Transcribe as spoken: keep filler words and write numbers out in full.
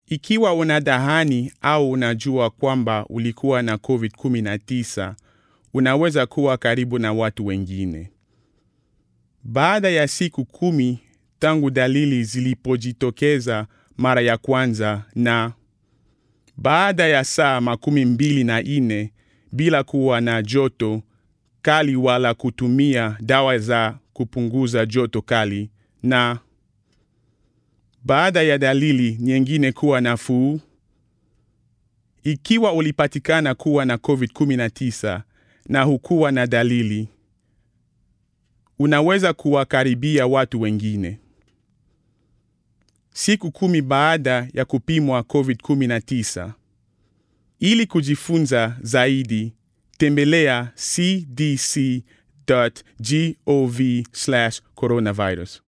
Ikiwa unadhani au unajua kwamba ulikuwa na covid kumi na tisa, unaweza kuwa karibu na watu wengine. Baada ya siku kumi tangu dalili zilipojitokeza mara ya kwanza na baada ya saa makumi mbili na nne bila kuwa na joto kali wala kutumia dawa za kupunguza joto kali, na baada ya dalili nyingine kuwa nafuu, ikiwa ulipatikana kuwa na covid kumi na tisa na hukuwa na dalili, unaweza kuwakaribia watu wengine. Siku kumi baada ya kupimwa covid kumi na tisa. Ili kujifunza zaidi, tembelea c d c dot gov slash coronavirus.